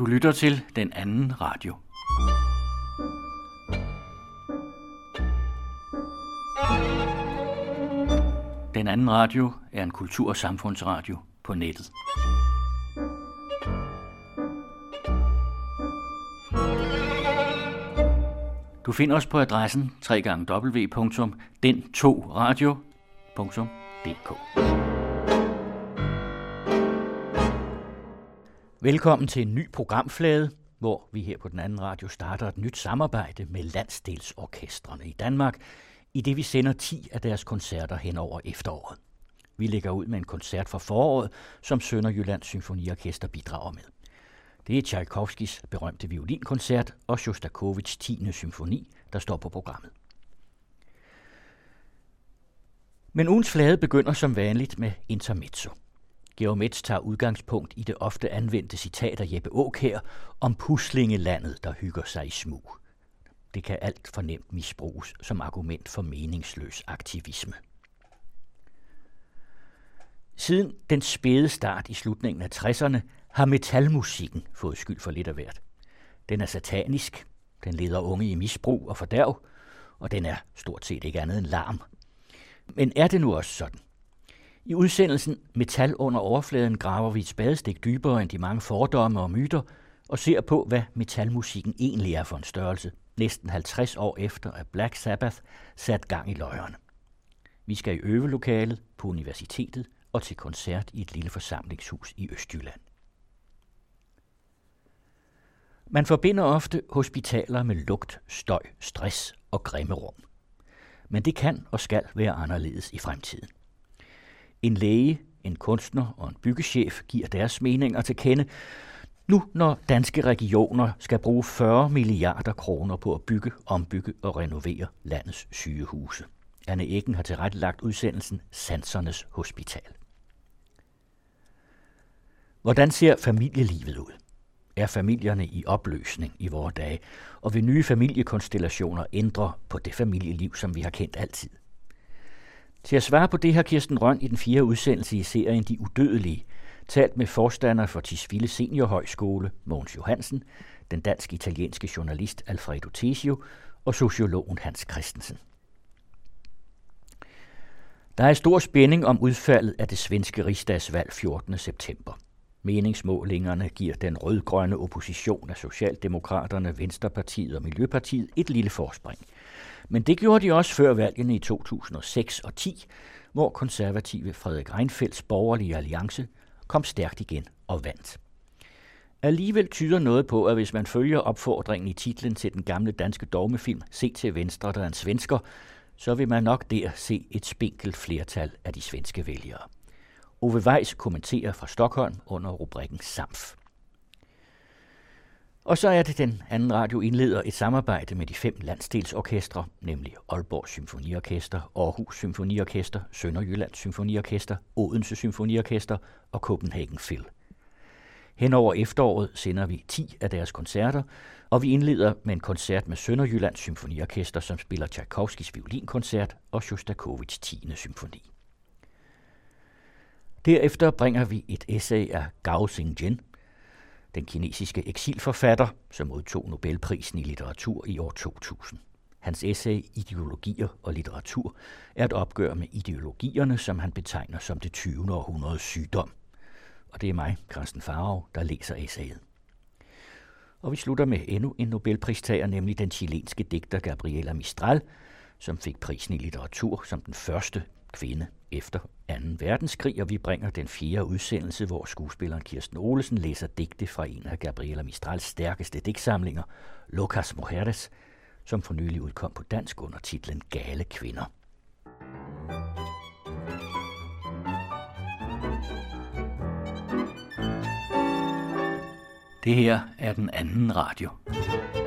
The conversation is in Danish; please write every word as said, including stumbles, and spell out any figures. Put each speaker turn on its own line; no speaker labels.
Du lytter til Den Anden Radio. Den Anden Radio er en kultur- og samfundsradio på nettet. Du finder os på adressen w w w punktum den to radio punktum d k. Velkommen til en ny programflade, hvor vi her på Den Anden Radio starter et nyt samarbejde med landsdelsorkestrene i Danmark, i det vi sender ti af deres koncerter hen over efteråret. Vi lægger ud med en koncert fra foråret, som Sønderjyllands Symfoniorkester bidrager med. Det er Tchaikovskys berømte violinkoncert og Sjostakovitjs tiende symfoni, der står på programmet. Men ugens flade begynder som vanligt med intermezzo. Georg Metz tager udgangspunkt i det ofte anvendte citat af Jeppe Aakjær om puslingelandet, der hygger sig i smug. Det kan alt for nemt misbruges som argument for meningsløs aktivisme. Siden den spæde start i slutningen af tresserne har metalmusikken fået skyld for lidt af hvert. Den er satanisk, den leder unge i misbrug og fordærv, og den er stort set ikke andet end larm. Men er det nu også sådan? I udsendelsen Metal under overfladen graver vi et spadestik dybere end de mange fordomme og myter og ser på, hvad metalmusikken egentlig er for en størrelse, næsten halvtreds år efter at Black Sabbath satte gang i løjerne. Vi skal i øvelokalet, på universitetet og til koncert i et lille forsamlingshus i Østjylland. Man forbinder ofte hospitaler med lugt, støj, stress og grimme rum. Men det kan og skal være anderledes i fremtiden. En læge, en kunstner og en byggechef giver deres meninger til kende, nu når danske regioner skal bruge fyrre milliarder kroner på at bygge, ombygge og renovere landets sygehuse. Anne Eggen har tilrettelagt udsendelsen Sansernes Hospital. Hvordan ser familielivet ud? Er familierne i opløsning i vore dage, og vil nye familiekonstellationer ændre på det familieliv, som vi har kendt altid? Til at svare på det har Kirsten Rønn i den fjerde udsendelse i serien De Udødelige talt med forstander for Tisvilde Seniorhøjskole, Mogens Johansen, den dansk-italienske journalist Alfredo Tesio og sociologen Hans Christensen. Der er stor spænding om udfaldet af det svenske rigsdagsvalg fjortende september. Meningsmålingerne giver den rødgrønne opposition af Socialdemokraterne, Venstrepartiet og Miljøpartiet et lille forspring. Men det gjorde de også før valgene i to tusind og seks og ti, hvor konservative Frederik Reinfeldts borgerlige alliance kom stærkt igen og vandt. Alligevel tyder noget på, at hvis man følger opfordringen i titlen til den gamle danske dogmefilm Se til venstre, der er en svensker, så vil man nok der se et spinkelt flertal af de svenske vælgere. Ove Weiss kommenterer fra Stockholm under rubrikken Samf. Og så er det Den Anden Radio indleder et samarbejde med de fem landsdelsorkestre, nemlig Aalborg Symfoniorkester, Aarhus Symfoniorkester, Sønderjyllands Symfoniorkester, Odense Symfoniorkester og Copenhagen Phil. Henover efteråret sender vi ti af deres koncerter, og vi indleder med en koncert med Sønderjyllands Symfoniorkester, som spiller Tchaikovskys violinkoncert og Sjostakovitjs tiende symfoni. Derefter bringer vi et essay af Gao Xingjian, den kinesiske eksilforfatter, som modtog Nobelprisen i litteratur i år to tusind. Hans essay Ideologier og litteratur er et opgør med ideologierne, som han betegner som det tyvende århundredes sygdom. Og det er mig, Carsten Farov, der læser essayet. Og vi slutter med endnu en Nobelpristager, nemlig den chilenske digter Gabriela Mistral, som fik prisen i litteratur som den første kvinde efter anden verdenskrig, og vi bringer den fjerde udsendelse, hvor skuespilleren Kirsten Olesen læser digte fra en af Gabriela Mistrals stærkeste digtsamlinger, Locas Mujeres, som for nylig udkom på dansk under titlen Gale kvinder. Det her er Den Anden Radio.